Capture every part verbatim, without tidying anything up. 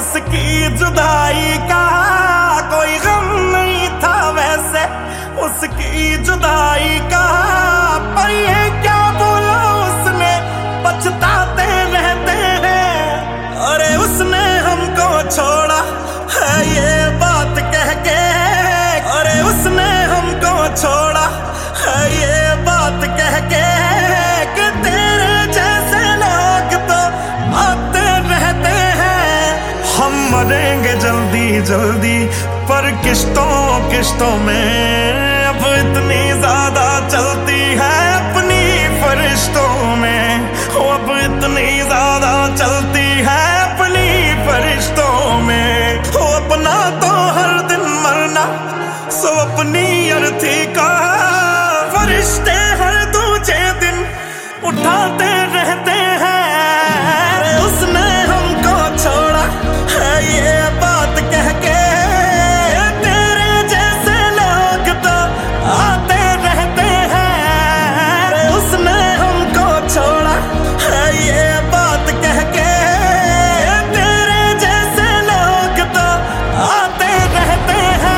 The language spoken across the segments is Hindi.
उसकी जुदाई का कोई गम नहीं था वैसे, उसकी जुदाई का। पर ये क्या बोला उसने, पछताते रहते हैं। अरे उसने हमको छोड़ा है ये बात कह के, अरे उसने हमको छोड़ा है ये बात कह के, कि तेरे जैसे लोग तो आते रहते हैं। हम मरेंगे जल्दी जल्दी पर किश्तों किश्तों में, अब इतनी ज्यादा चलती है अपनी फरिश्तों में। अब इतनी ज्यादा चलती है अपनी फरिश्तों में। अपना तो हर दिन मरना सो अपनी अर्थी का, फरिश्ते हर दूजे दिन उठाते रहते हैं। उसने हमको छोड़ा है ये बात कह के, तेरे जैसे लोग तो आते रहते हैं। उसने हमको छोड़ा है ये बात कह के, तेरे जैसे लोग तो आते रहते हैं।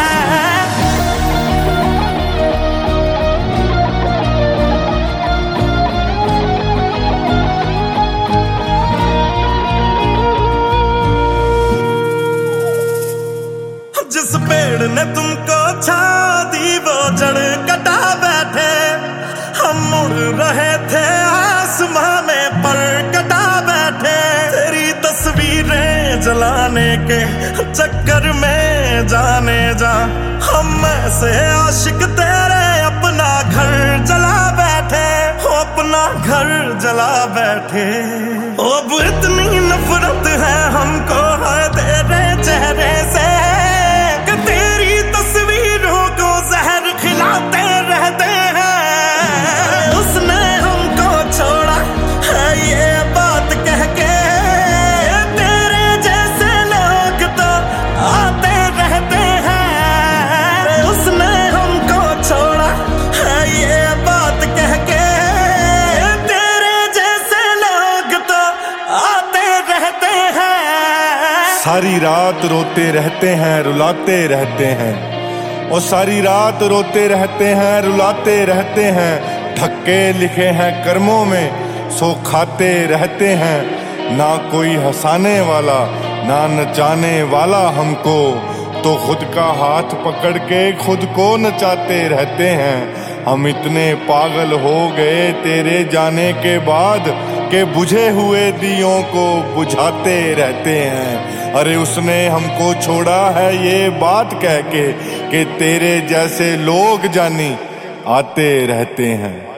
जिस पेड़ ने तुमको छा दी वो जड़ कटा बैठे, हम मुड़ रहे थे आसमां में पर कटा बैठे। तेरी तस्वीरें जलाने के चक्कर में जाने जा, हम ऐसे आशिक तेरे अपना घर जला बैठे, हो अपना घर जला बैठे। अब इतनी नफरत है हमको है तेरे चेहरे से, तेरी तस्वीरों को जहर खिलाते रहते हैं। उसने हमको छोड़ा है ये बात कह के, तेरे जैसे लोग तो आते रहते हैं। उसने हमको छोड़ा है ये बात कह के, तेरे जैसे लोग तो आते रहते हैं। सारी रात रोते रहते हैं रुलाते रहते हैं, और सारी रात रोते रहते हैं रुलाते रहते हैं। ठक्के लिखे हैं कर्मों में सो खाते रहते हैं। ना कोई हंसाने वाला ना नचाने वाला हमको, तो खुद का हाथ पकड़ के खुद को नचाते रहते हैं। हम इतने पागल हो गए तेरे जाने के बाद के बुझे हुए दियों को बुझाते रहते हैं। अरे उसने हमको छोड़ा है ये बात कह के, कि तेरे जैसे लोग जानी आते रहते हैं।